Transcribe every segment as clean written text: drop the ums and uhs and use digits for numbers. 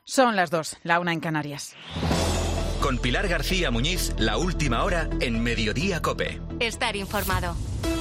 Son las 2, la 1 en Canarias. Con Pilar García Muñiz, la última hora en Mediodía COPE. Estar informado.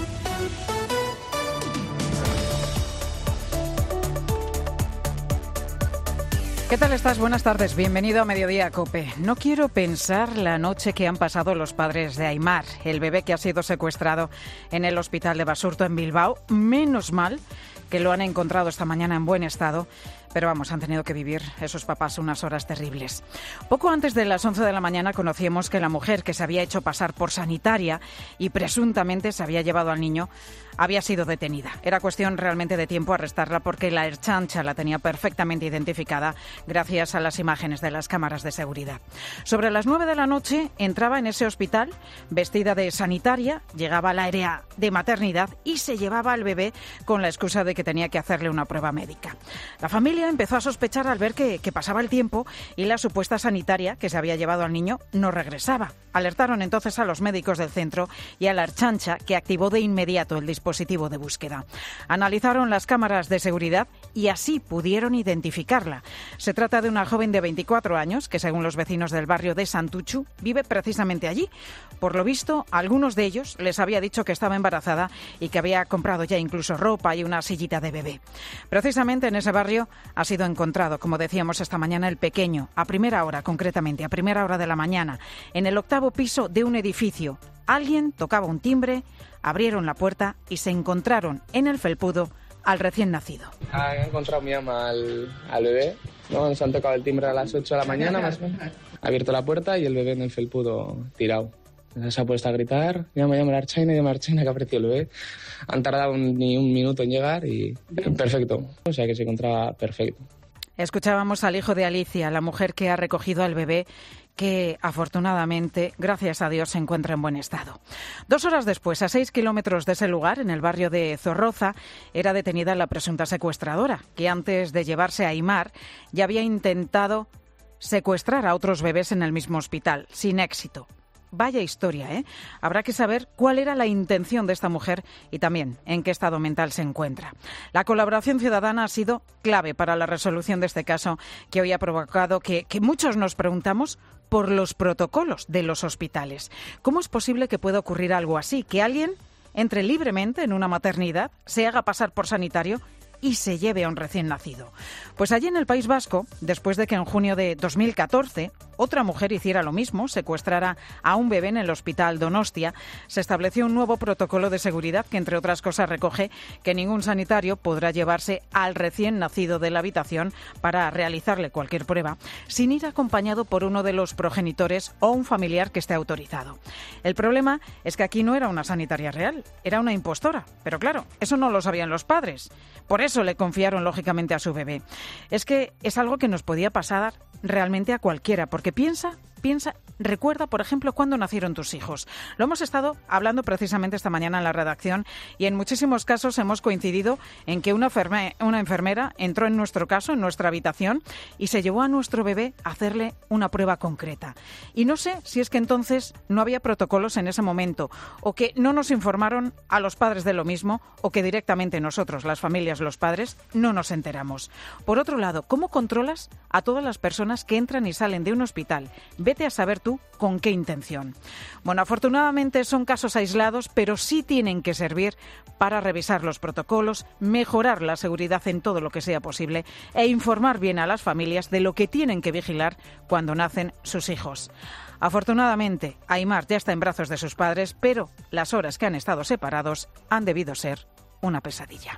¿Qué tal estás? Buenas tardes, bienvenido a Mediodía COPE. No quiero pensar la noche que han pasado los padres de Aimar, el bebé que ha sido secuestrado en el hospital de Basurto en Bilbao. Menos mal que lo han encontrado esta mañana en buen estado. Pero vamos, han tenido que vivir esos papás unas horas terribles. Poco antes de las 11 de la mañana conocíamos que la mujer que se había hecho pasar por sanitaria y presuntamente se había llevado al niño había sido detenida. Era cuestión realmente de tiempo arrestarla porque la Ertzaintza la tenía perfectamente identificada gracias a las imágenes de las cámaras de seguridad. Sobre las 9 de la noche entraba en ese hospital vestida de sanitaria, llegaba al área de maternidad y se llevaba al bebé con la excusa de que tenía que hacerle una prueba médica. La familia empezó a sospechar al ver que pasaba el tiempo y la supuesta sanitaria que se había llevado al niño no regresaba. Alertaron entonces a los médicos del centro y a la Ertzaintza, que activó de inmediato el dispositivo de búsqueda. Analizaron las cámaras de seguridad y así pudieron identificarla. Se trata de una joven de 24 años que, según los vecinos del barrio de Santuchu, vive precisamente allí. Por lo visto, a algunos de ellos les había dicho que estaba embarazada y que había comprado ya incluso ropa y una sillita de bebé. Precisamente en ese barrio ha sido encontrado, como decíamos esta mañana, el pequeño, a primera hora, concretamente, a primera hora de la mañana, en el 8º piso de un edificio. Alguien tocaba un timbre, abrieron la puerta y se encontraron en el felpudo al recién nacido. Ha encontrado mi ama al bebé, ¿no? Nos han tocado el timbre a las 8 de la mañana, más o menos. Ha abierto la puerta y el bebé en el felpudo tirado. Se ha puesto a gritar, llama a la Ertzaintza, que ha aparecido el bebé. Han tardado ni un minuto en llegar y perfecto. O sea que se encontraba perfecto. Escuchábamos al hijo de Alicia, la mujer que ha recogido al bebé, que afortunadamente, gracias a Dios, se encuentra en buen estado. 2 horas después, a 6 kilómetros de ese lugar, en el barrio de Zorroza, era detenida la presunta secuestradora, que antes de llevarse a Aimar ya había intentado secuestrar a otros bebés en el mismo hospital, sin éxito. Vaya historia, ¿eh? Habrá que saber cuál era la intención de esta mujer y también en qué estado mental se encuentra. La colaboración ciudadana ha sido clave para la resolución de este caso, que hoy ha provocado que muchos nos preguntamos por los protocolos de los hospitales. ¿Cómo es posible que pueda ocurrir algo así? Que alguien entre libremente en una maternidad, se haga pasar por sanitario y se lleve a un recién nacido. Pues allí en el País Vasco, después de que en junio de 2014 otra mujer hiciera lo mismo, secuestrara a un bebé en el hospital Donostia, se estableció un nuevo protocolo de seguridad que, entre otras cosas, recoge que ningún sanitario podrá llevarse al recién nacido de la habitación para realizarle cualquier prueba sin ir acompañado por uno de los progenitores o un familiar que esté autorizado. El problema es que aquí no era una sanitaria real, era una impostora. Pero claro, eso no lo sabían los padres. Por eso le confiaron lógicamente a su bebé. Es que es algo que nos podía pasar realmente a cualquiera, porque piensa, recuerda, por ejemplo, cuándo nacieron tus hijos. Lo hemos estado hablando precisamente esta mañana en la redacción y en muchísimos casos hemos coincidido en que una enfermera entró en nuestro caso, en nuestra habitación, y se llevó a nuestro bebé a hacerle una prueba concreta. Y no sé si es que entonces no había protocolos en ese momento, o que no nos informaron a los padres de lo mismo, o que directamente nosotros, las familias, los padres, no nos enteramos. Por otro lado, ¿cómo controlas a todas las personas que entran y salen de un hospital? Vete a saber tú con qué intención. Bueno, afortunadamente son casos aislados, pero sí tienen que servir para revisar los protocolos, mejorar la seguridad en todo lo que sea posible e informar bien a las familias de lo que tienen que vigilar cuando nacen sus hijos. Afortunadamente, Aimar ya está en brazos de sus padres, pero las horas que han estado separados han debido ser una pesadilla.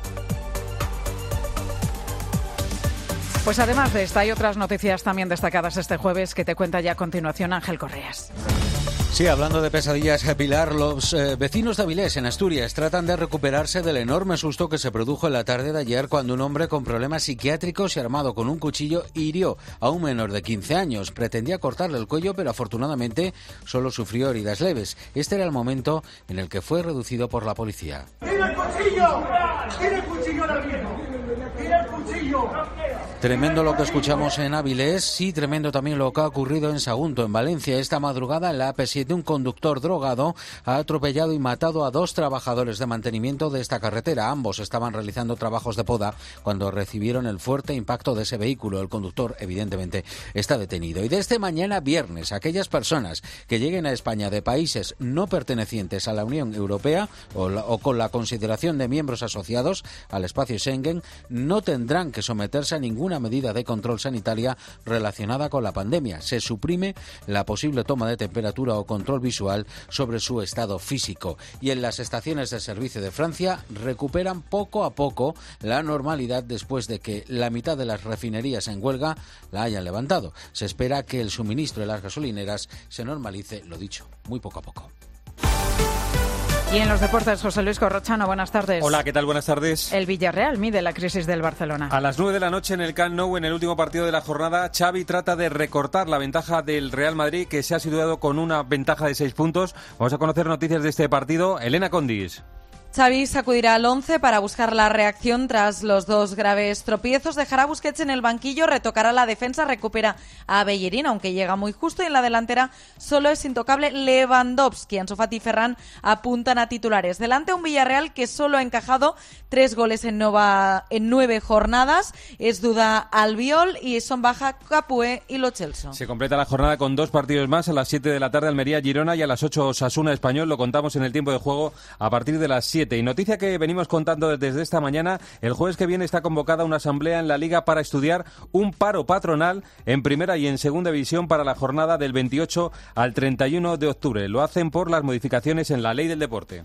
Pues además de esta, hay otras noticias también destacadas este jueves que te cuenta ya a continuación Ángel Correas. Sí, hablando de pesadillas, Pilar, los vecinos de Avilés, en Asturias, tratan de recuperarse del enorme susto que se produjo en la tarde de ayer cuando un hombre con problemas psiquiátricos y armado con un cuchillo hirió a un menor de 15 años. Pretendía cortarle el cuello, pero afortunadamente solo sufrió heridas leves. Este era el momento en el que fue reducido por la policía. ¡Tiene el cuchillo! ¡Tiene el cuchillo del viejo! Tremendo lo que escuchamos en Avilés y tremendo también lo que ha ocurrido en Sagunto, en Valencia. Esta madrugada en la AP7 un conductor drogado ha atropellado y matado a 2 trabajadores de mantenimiento de esta carretera. Ambos estaban realizando trabajos de poda cuando recibieron el fuerte impacto de ese vehículo. El conductor, evidentemente, está detenido. Y desde mañana viernes, aquellas personas que lleguen a España de países no pertenecientes a la Unión Europea o con la consideración de miembros asociados al espacio Schengen no tendrán que someterse a ninguna medida de control sanitaria relacionada con la pandemia. Se suprime la posible toma de temperatura o control visual sobre su estado físico. Y en las estaciones de servicio de Francia recuperan poco a poco la normalidad después de que la mitad de las refinerías en huelga la hayan levantado. Se espera que el suministro de las gasolineras se normalice, lo dicho, muy poco a poco. Y en los deportes, José Luis Corrochano, buenas tardes. Hola, ¿qué tal? Buenas tardes. El Villarreal mide la crisis del Barcelona. A las 9 de la noche en el Camp Nou, en el último partido de la jornada, Xavi trata de recortar la ventaja del Real Madrid, que se ha situado con una ventaja de 6 puntos. Vamos a conocer noticias de este partido. Elena Condis. Xavi sacudirá al 11 para buscar la reacción tras los 2 graves tropiezos. Dejará a Busquets en el banquillo, retocará la defensa, recupera a Bellerín, aunque llega muy justo, y en la delantera solo es intocable Lewandowski. Ansu Fati y Ferran apuntan a titulares. Delante un Villarreal que solo ha encajado 3 goles en 9 jornadas. Es duda Albiol y son baja Capué y Lo Celso. Se completa la jornada con 2 partidos más. A las 7 de la tarde Almería-Girona y a las 8 Osasuna Español. Lo contamos en el tiempo de juego a partir de las 7. Y noticia que venimos contando desde esta mañana, el jueves que viene está convocada una asamblea en la Liga para estudiar un paro patronal en primera y en segunda división para la jornada del 28 al 31 de octubre. Lo hacen por las modificaciones en la ley del deporte.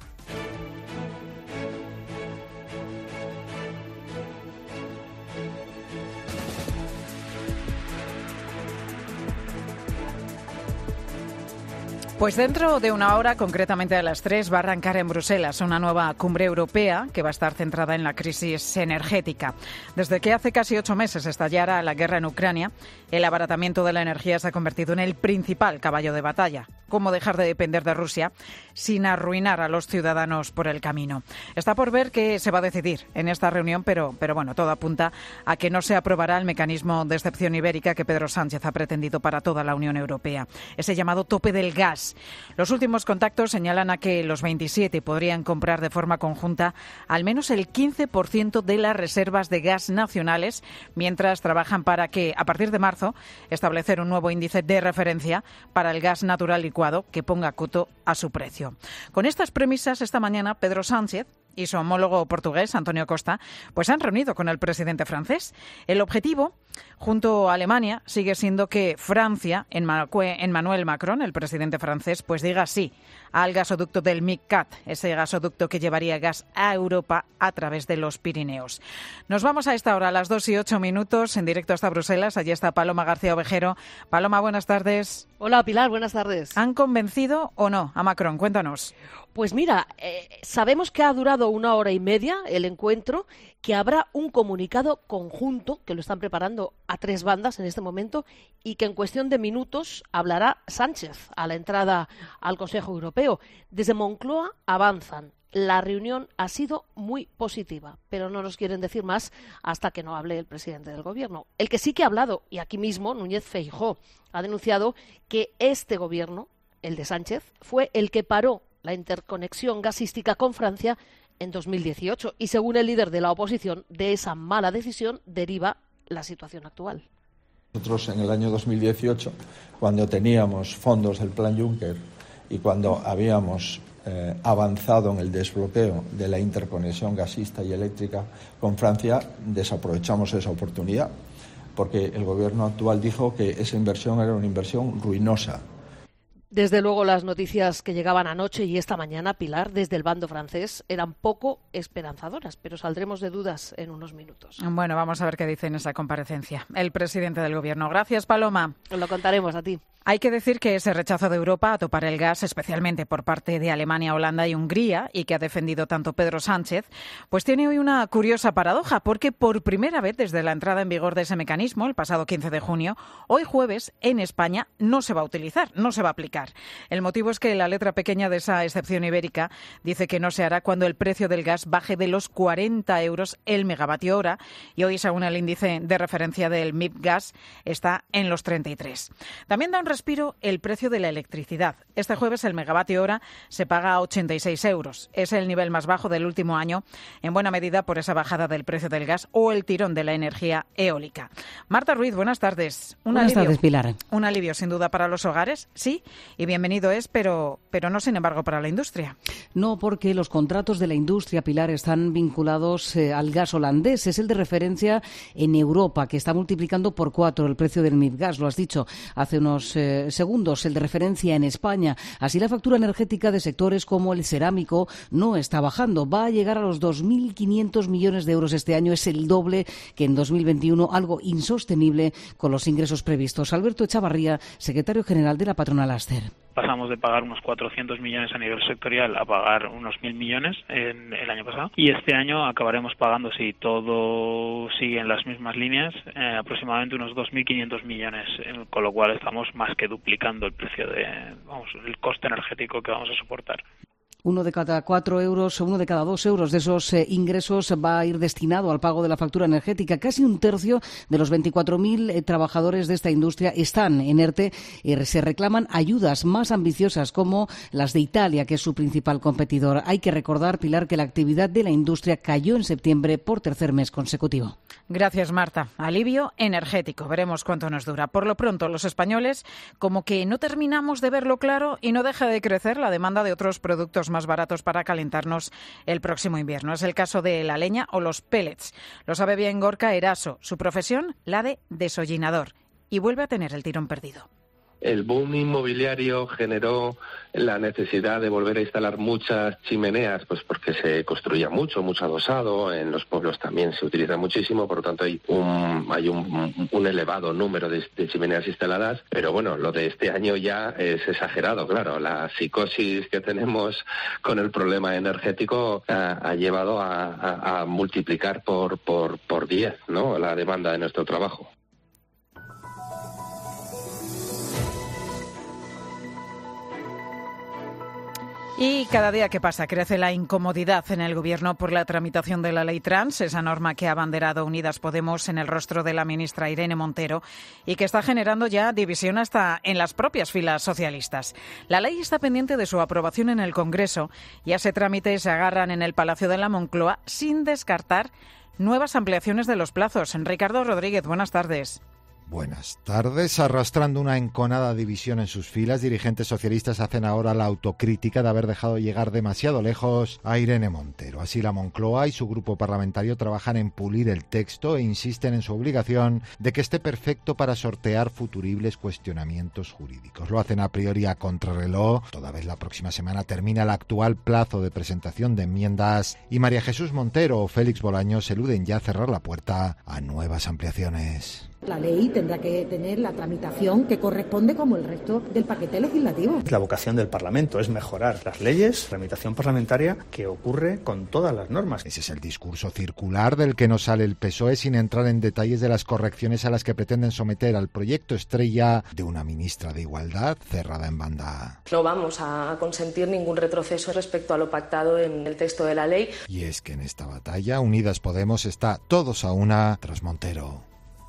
Pues dentro de una hora, concretamente a las 3, va a arrancar en Bruselas una nueva cumbre europea que va a estar centrada en la crisis energética. Desde que hace casi 8 meses estallara la guerra en Ucrania, el abaratamiento de la energía se ha convertido en el principal caballo de batalla. ¿Cómo dejar de depender de Rusia sin arruinar a los ciudadanos por el camino? Está por ver qué se va a decidir en esta reunión, pero bueno, todo apunta a que no se aprobará el mecanismo de excepción ibérica que Pedro Sánchez ha pretendido para toda la Unión Europea, ese llamado tope del gas. Los últimos contactos señalan a que los 27 podrían comprar de forma conjunta al menos el 15% de las reservas de gas nacionales, mientras trabajan para que, a partir de marzo, establecer un nuevo índice de referencia para el gas natural licuado que ponga coto a su precio. Con estas premisas, esta mañana Pedro Sánchez y su homólogo portugués, Antonio Costa, pues se han reunido con el presidente francés. El objetivo, junto a Alemania, sigue siendo que Francia, Emmanuel Macron, el presidente francés, pues diga sí al gasoducto del MidCat, ese gasoducto que llevaría gas a Europa a través de los Pirineos. Nos vamos a esta hora, a las 2:08, en directo hasta Bruselas. Allí está Paloma García Ovejero. Paloma, buenas tardes. Hola, Pilar, buenas tardes. ¿Han convencido o no a Macron? Cuéntanos. Pues mira, sabemos que ha durado 1 hora y media el encuentro, que habrá un comunicado conjunto, que lo están preparando a 3 bandas en este momento, y que en cuestión de minutos hablará Sánchez a la entrada al Consejo Europeo. Desde Moncloa avanzan. La reunión ha sido muy positiva, pero no nos quieren decir más hasta que no hable el presidente del Gobierno. El que sí que ha hablado, y aquí mismo, Núñez Feijóo, ha denunciado que este Gobierno, el de Sánchez, fue el que paró la interconexión gasística con Francia en 2018 y, según el líder de la oposición, de esa mala decisión deriva la situación actual. Nosotros en el año 2018, cuando teníamos fondos del Plan Juncker y cuando habíamos avanzado en el desbloqueo de la interconexión gasista y eléctrica con Francia, desaprovechamos esa oportunidad porque el gobierno actual dijo que esa inversión era una inversión ruinosa. Desde luego, las noticias que llegaban anoche y esta mañana, Pilar, desde el bando francés, eran poco esperanzadoras, pero saldremos de dudas en unos minutos. Bueno, vamos a ver qué dice en esa comparecencia el presidente del Gobierno. Gracias, Paloma. Lo contaremos a ti. Hay que decir que ese rechazo de Europa a topar el gas, especialmente por parte de Alemania, Holanda y Hungría, y que ha defendido tanto Pedro Sánchez, pues tiene hoy una curiosa paradoja, porque por primera vez desde la entrada en vigor de ese mecanismo, el pasado 15 de junio, hoy jueves, en España no se va a utilizar, no se va a aplicar. explicar. El motivo es que la letra pequeña de esa excepción ibérica dice que no se hará cuando el precio del gas baje de los 40 euros el megavatio hora y hoy, según el índice de referencia del MIPGAS, está en los 33. También da un respiro el precio de la electricidad. Este jueves el megavatio hora se paga a 86 euros. Es el nivel más bajo del último año, en buena medida por esa bajada del precio del gas o el tirón de la energía eólica. Marta Ruiz, buenas tardes. Buenas tardes, Pilar. Un alivio, sin duda, para los hogares, sí, y bienvenido es, pero no, sin embargo, para la industria. No, porque los contratos de la industria, Pilar, están vinculados al gas holandés. Es el de referencia en Europa, que está multiplicando por 4 el precio del MIPGAS. Lo has dicho hace unos segundos, el de referencia en España. Así, la factura energética de sectores como el cerámico no está bajando. Va a llegar a los 2.500 millones de euros este año. Es el doble que en 2021, algo insostenible con los ingresos previstos. Alberto Echavarría, secretario general de la patronal Aster. Pasamos de pagar unos 400 millones a nivel sectorial a pagar unos 1.000 millones en el año pasado. Y este año acabaremos pagando, si todo sigue en las mismas líneas, aproximadamente unos 2.500 millones, con lo cual estamos más que duplicando el precio el coste energético que vamos a soportar. Uno de cada 4 euros o uno de cada 2 euros de esos ingresos va a ir destinado al pago de la factura energética. Casi un tercio de los 24.000 trabajadores de esta industria están en ERTE y se reclaman ayudas más ambiciosas como las de Italia, que es su principal competidor. Hay que recordar, Pilar, que la actividad de la industria cayó en septiembre por tercer mes consecutivo. Gracias, Marta. Alivio energético. Veremos cuánto nos dura. Por lo pronto, los españoles como que no terminamos de verlo claro y no deja de crecer la demanda de otros productos más baratos para calentarnos el próximo invierno. Es el caso de la leña o los pellets. Lo sabe bien Gorka Eraso. Su profesión, la de desollinador. Y vuelve a tener el tirón perdido. El boom inmobiliario generó la necesidad de volver a instalar muchas chimeneas, pues porque se construía mucho adosado, en los pueblos también se utiliza muchísimo, por lo tanto hay un elevado número de chimeneas instaladas, pero bueno, lo de este año ya es exagerado, claro, la psicosis que tenemos con el problema energético ha llevado a multiplicar por 10, ¿no?, la demanda de nuestro trabajo. Y cada día que pasa crece la incomodidad en el Gobierno por la tramitación de la ley trans, esa norma que ha abanderado Unidas Podemos en el rostro de la ministra Irene Montero y que está generando ya división hasta en las propias filas socialistas. La ley está pendiente de su aprobación en el Congreso y a ese trámite se agarran en el Palacio de la Moncloa sin descartar nuevas ampliaciones de los plazos. Ricardo Rodríguez, buenas tardes. Buenas tardes. Arrastrando una enconada división en sus filas, dirigentes socialistas hacen ahora la autocrítica de haber dejado llegar demasiado lejos a Irene Montero. Así, la Moncloa y su grupo parlamentario trabajan en pulir el texto e insisten en su obligación de que esté perfecto para sortear futuribles cuestionamientos jurídicos. Lo hacen a priori a contrarreloj, toda vez la próxima semana termina el actual plazo de presentación de enmiendas y María Jesús Montero o Félix Bolaños eluden ya cerrar la puerta a nuevas ampliaciones. La ley tendrá que tener la tramitación que corresponde como el resto del paquete legislativo. La vocación del Parlamento es mejorar las leyes, tramitación parlamentaria, que ocurre con todas las normas. Ese es el discurso circular del que no sale el PSOE sin entrar en detalles de las correcciones a las que pretenden someter al proyecto estrella de una ministra de Igualdad cerrada en banda. No vamos a consentir ningún retroceso respecto a lo pactado en el texto de la ley. Y es que en esta batalla Unidas Podemos está todos a una tras Montero.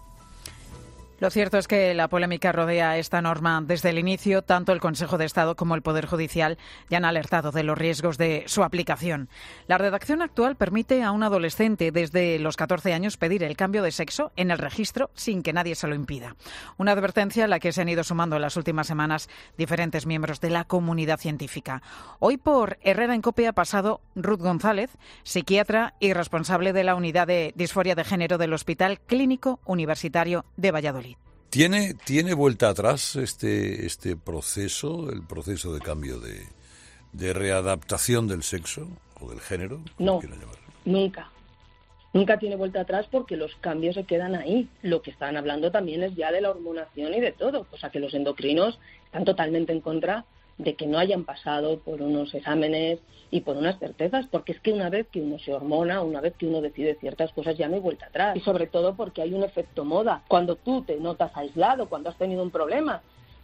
Lo cierto es que la polémica rodea esta norma desde el inicio. Tanto el Consejo de Estado como el Poder Judicial ya han alertado de los riesgos de su aplicación. La redacción actual permite a un adolescente desde los 14 años pedir el cambio de sexo en el registro sin que nadie se lo impida. Una advertencia a la que se han ido sumando en las últimas semanas diferentes miembros de la comunidad científica. Hoy por Herrera en COPE ha pasado Ruth González, psiquiatra y responsable de la unidad de disforia de género del Hospital Clínico Universitario de Valladolid. ¿Tiene vuelta atrás este proceso, el proceso de cambio de readaptación del sexo o del género? No, nunca. Nunca tiene vuelta atrás porque los cambios se quedan ahí. Lo que están hablando también es ya de la hormonación y de todo. O sea que los endocrinos están totalmente en contra de que no hayan pasado por unos exámenes y por unas certezas, porque es que una vez que uno se hormona, una vez que uno decide ciertas cosas, ya no hay vuelta atrás. Y sobre todo porque hay un efecto moda. Cuando tú te notas aislado, cuando has tenido un problema,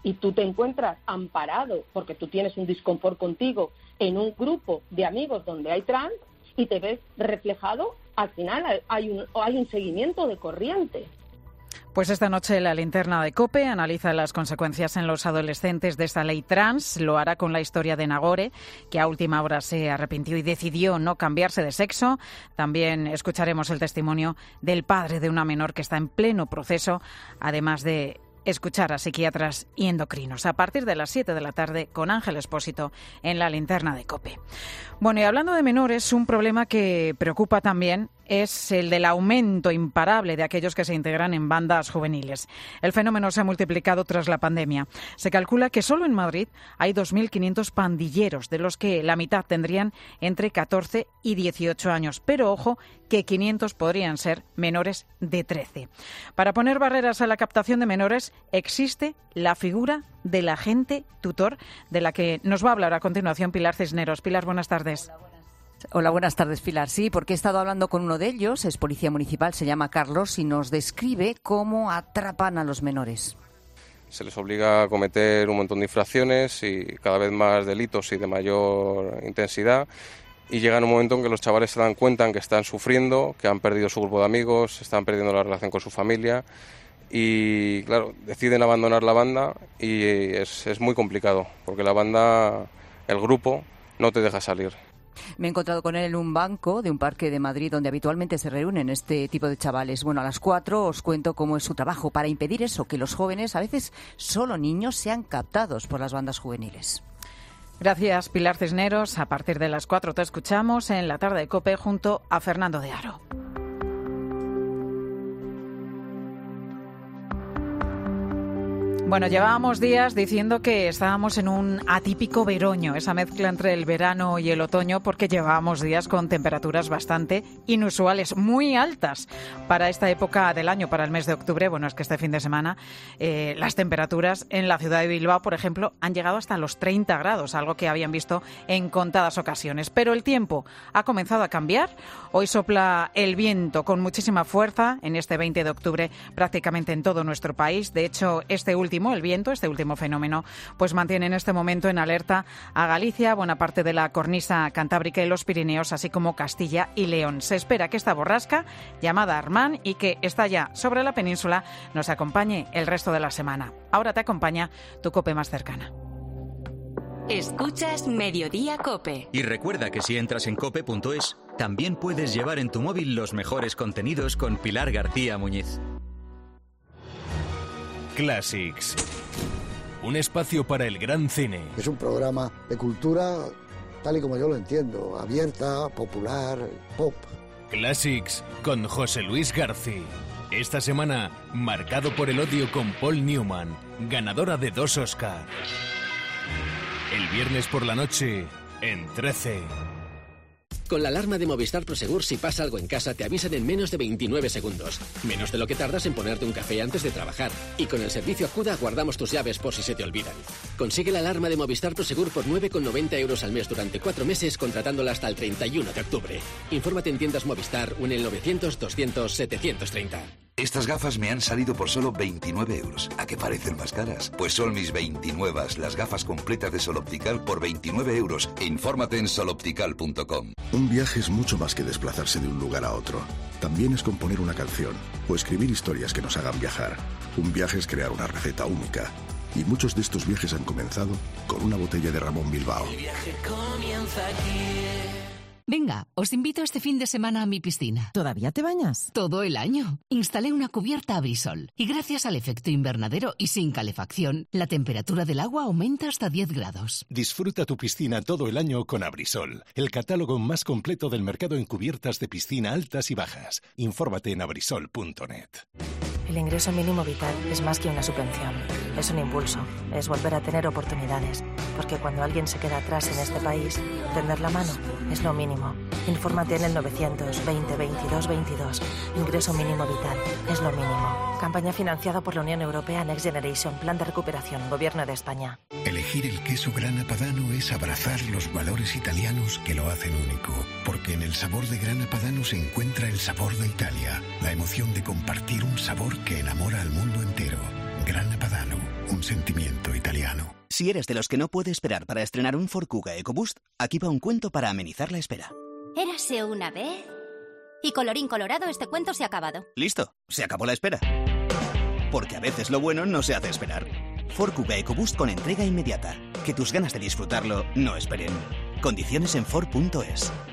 y tú te encuentras amparado porque tú tienes un disconfort contigo en un grupo de amigos donde hay trans y te ves reflejado, al final hay un seguimiento de corriente. Pues esta noche la linterna de COPE analiza las consecuencias en los adolescentes de esta ley trans. Lo hará con la historia de Nagore, que a última hora se arrepintió y decidió no cambiarse de sexo. También escucharemos el testimonio del padre de una menor que está en pleno proceso, además de escuchar a psiquiatras y endocrinos a partir de las 7 de la tarde con Ángel Expósito en la linterna de COPE. Bueno, y hablando de menores, un problema que preocupa también es el del aumento imparable de aquellos que se integran en bandas juveniles. El fenómeno se ha multiplicado tras la pandemia. Se calcula que solo en Madrid hay 2.500 pandilleros, de los que la mitad tendrían entre 14 y 18 años. Pero ojo, que 500 podrían ser menores de 13. Para poner barreras a la captación de menores, existe la figura del agente tutor, de la que nos va a hablar a continuación Pilar Cisneros. Pilar, buenas tardes. Hola, buenas tardes, Pilar. Sí, porque he estado hablando con uno de ellos, es policía municipal, se llama Carlos, y nos describe cómo atrapan a los menores. Se les obliga a cometer un montón de infracciones y cada vez más delitos y de mayor intensidad, y llega un momento en que los chavales se dan cuenta que están sufriendo, que han perdido su grupo de amigos, están perdiendo la relación con su familia y, claro, deciden abandonar la banda y es muy complicado porque la banda, el grupo, no te deja salir. Me he encontrado con él en un banco de un parque de Madrid donde habitualmente se reúnen este tipo de chavales. Bueno, a las 4 os cuento cómo es su trabajo para impedir eso, que los jóvenes, a veces solo niños, sean captados por las bandas juveniles. Gracias, Pilar Cisneros. A partir de las 4 te escuchamos en la tarde de COPE junto a Fernando de Aro. Bueno, llevábamos días diciendo que estábamos en un atípico veroño, esa mezcla entre el verano y el otoño, porque llevábamos días con temperaturas bastante inusuales, muy altas para esta época del año, para el mes de octubre. Bueno, es que este fin de semana las temperaturas en la ciudad de Bilbao, por ejemplo, han llegado hasta los 30 grados, algo que habían visto en contadas ocasiones. Pero el tiempo ha comenzado a cambiar. Hoy sopla el viento con muchísima fuerza en este 20 de octubre prácticamente en todo nuestro país. De hecho, este último fenómeno, pues mantiene en este momento en alerta a Galicia, buena parte de la cornisa cantábrica y los Pirineos, así como Castilla y León. Se espera que esta borrasca, llamada Armán y que está ya sobre la península, nos acompañe el resto de la semana. Ahora te acompaña tu COPE más cercana. Escuchas Mediodía COPE. Y recuerda que si entras en cope.es, también puedes llevar en tu móvil los mejores contenidos con Pilar García Muñiz. Classics. Un espacio para el gran cine. Es un programa de cultura tal y como yo lo entiendo, abierta, popular, pop. Classics con José Luis García. Esta semana, marcado por el odio con Paul Newman, ganadora de 2 Oscar. El viernes por la noche, en 13. Con la alarma de Movistar Prosegur, si pasa algo en casa, te avisan en menos de 29 segundos. Menos de lo que tardas en ponerte un café antes de trabajar. Y con el servicio Acuda guardamos tus llaves por si se te olvidan. Consigue la alarma de Movistar Prosegur por 9,90 € al mes durante 4 meses, contratándola hasta el 31 de octubre. Infórmate en tiendas Movistar o en el 900 200 730. Estas gafas me han salido por solo 29 €. ¿A qué parecen más caras? Pues son mis 29, las gafas completas de Sol Optical por 29 €. Infórmate en soloptical.com. Un viaje es mucho más que desplazarse de un lugar a otro. También es componer una canción o escribir historias que nos hagan viajar. Un viaje es crear una receta única. Y muchos de estos viajes han comenzado con una botella de Ramón Bilbao. El viaje comienza aquí. Venga, os invito este fin de semana a mi piscina. ¿Todavía te bañas? Todo el año. Instalé una cubierta Abrisol y gracias al efecto invernadero y sin calefacción, la temperatura del agua aumenta hasta 10 grados. Disfruta tu piscina todo el año con Abrisol, el catálogo más completo del mercado en cubiertas de piscina altas y bajas. Infórmate en abrisol.net. El ingreso mínimo vital es más que una subvención. Es un impulso, es volver a tener oportunidades. Porque cuando alguien se queda atrás en este país, tender la mano es lo mínimo. Infórmate en el 920 22 22. Ingreso mínimo vital es lo mínimo. Campaña financiada por la Unión Europea Next Generation, Plan de Recuperación, Gobierno de España. Elegir el queso Grana Padano es abrazar los valores italianos que lo hacen único. Porque en el sabor de Grana Padano se encuentra el sabor de Italia. La emoción de compartir un sabor que enamora al mundo entero. Grana Padano, un sentimiento italiano. Si eres de los que no puede esperar para estrenar un Ford Kuga EcoBoost, aquí va un cuento para amenizar la espera. Érase una vez... Y colorín colorado, este cuento se ha acabado. Listo, se acabó la espera. Porque a veces lo bueno no se hace esperar. Ford Kuga EcoBoost con entrega inmediata. Que tus ganas de disfrutarlo no esperen. Condiciones en Ford.es.